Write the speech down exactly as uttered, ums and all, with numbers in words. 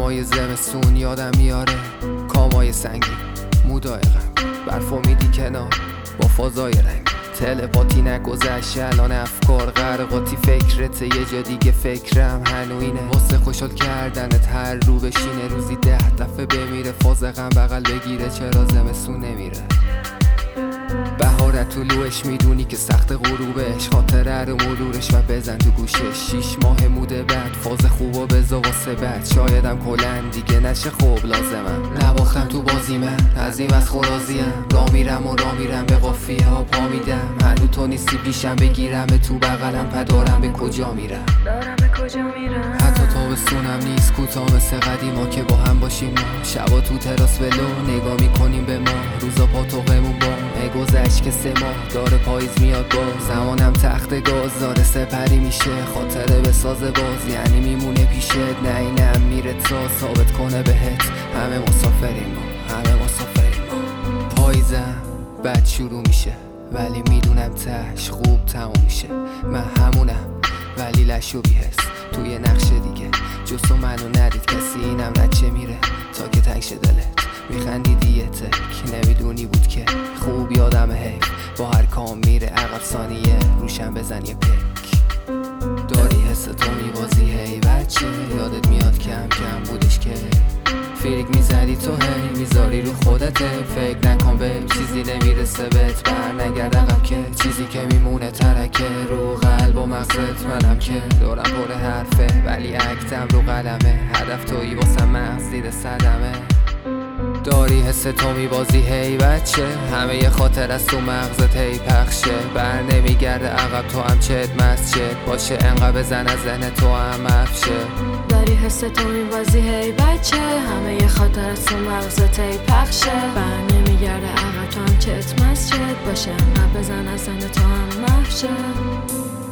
دمای زمستون یادم میاره، کامای سنگی، مودای غم، برف میدی کنار با فازای رنگ. تلپاتی نگذشت الان افکار غرقاتی فکرت، یه جا دیگه فکرم هنوینه. واسه خوشحال کردنت هر رو بشینه، روزی ده دفعه بمیره فاز غم بغل بگیره. چرا زمستون نمیره؟ بهارت طلوعش میدونی که سخت غروبش، خاطره رو مرورش و بزن تو گوشش. شیش ماه موده بعد فاز خوبو بزا واسه بعد، شایدم کلن دیگه نشه خوب لازمم. نباختم تو بازی من عظیم از خورازیم، را میرم و را میرم به قافیه ها پا میدم. هنو تو نیستی پیشم بگیرم تو بغلم، پدارم به کجا میرم دارم به کجا میرم. حتی تابستونم نیست کوتاه مثل قدیما که با هم باشیم ما. شبا تو تراس ولو نگاه میکنیم به ما، روزا پا تو قمون با گذشت که سه ماه داره پاییز میاد باز. زمانم تخت گاز داره سپری میشه، خاطره به ساز باز یعنی میمونه پیشت. نه اینم میره تا ثابت کنه بهت همه مسافریم ما، همه مسافریم ما. پاییزم بد شروع میشه ولی میدونم تش خوب تموم میشه. من همونم ولی لشو بیهست توی نقش دیگه، جز تو منو ندید کسی، اینم نچه میره تا که تنگ شه دلت. میخندیدی یه تک نمیدونی بود که خوب یادم حیف، با هر کام میره عقب ثانیه روشن بزن یه پک. داری حس تو میبازی هی بچه، یادت میاد کم کم بودش که فیلیک میزدی تو هی میذاری رو خودته. فکر نکن به چیزی نمیرسه بهت، بر نگرد عقب که چیزی که میمونه ترکه رو قلب و مغزت. منم که دورم پر حرفه ولی اکتم رو قلمه، هدف تویی واسه مغز زیر صدمه. داری حس تو میبازی هی بچه، همه یه خاطر از تو مغزت هی پخشه. بر نمیگرده عقب تو هم چت مسجد باشه، انقدر بزن از ذهن تو هم افشه. داری حس تو میبازی هی بچه، همه یه خاطر از تو مغزت هی پخشه. بر نمیگرده عقب تو هم چت مسجد باشه، انقدر بزن از ذهن تو هم محشه.